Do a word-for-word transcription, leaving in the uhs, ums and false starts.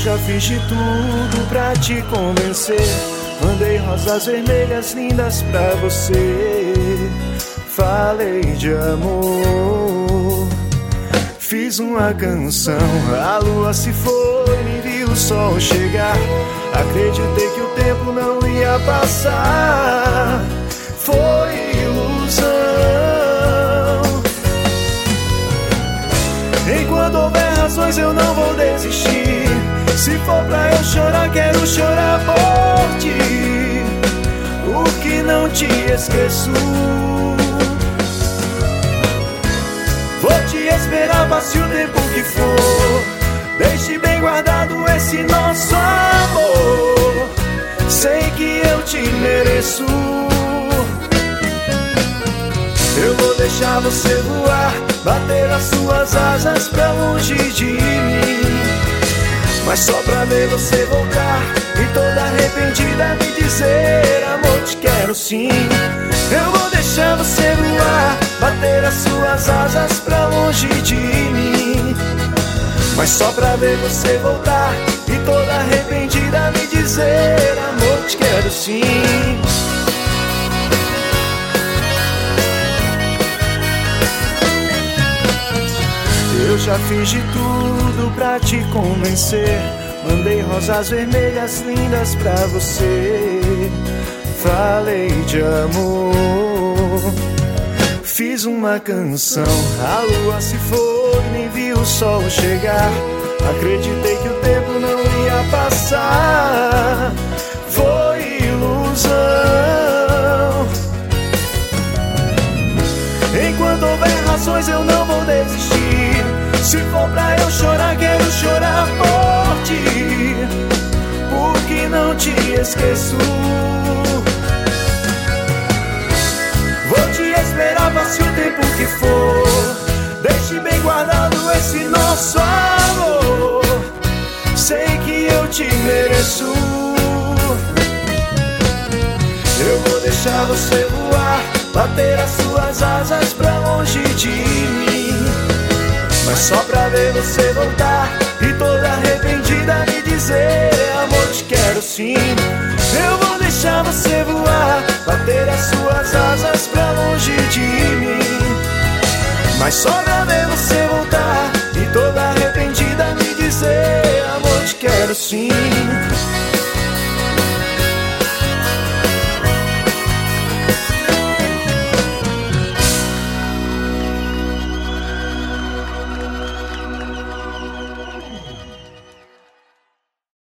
já fiz de tudo pra te convencer. Mandei rosas vermelhas lindas pra você. Falei de amor, fiz uma canção. A lua se foi, nem vi o sol chegar. Acreditei que o tempo não ia passar. Foi ilusão. Enquanto houver razões eu não vou desistir. Se for pra eu chorar, quero chorar por ti, porque não te esqueço. Vou te esperar, passe o tempo que for. Deixe bem guardado esse nosso amor. Sei que eu te mereço. Eu vou deixar você voar, bater as suas asas pra longe de mim, mas só pra ver você voltar e toda arrependida me dizer: amor, te quero sim. Eu vou deixar você voar, bater as suas asas pra longe de mim, mas só pra ver você voltar e toda arrependida me dizer: amor, te quero sim. Eu já fiz de tudo pra te convencer. Mandei rosas vermelhas lindas pra você. Falei de amor, fiz uma canção. A lua se foi, nem vi o sol chegar. Acreditei que o tempo não ia passar. Foi ilusão. Enquanto houver razões eu não vou desistir. Se for pra eu chorar, quero chorar por ti, porque não te esqueço. Vou te esperar, passe o tempo que for. Deixe bem guardado esse nosso amor. Sei que eu te mereço. Eu vou deixar você voar, bater as suas asas pra longe de mim, mas só pra ver você voltar e toda arrependida me dizer: amor, te quero sim. Eu vou deixar você voar, bater as suas asas pra longe de mim, mas só pra ver você voltar e toda arrependida me dizer: amor, te quero sim.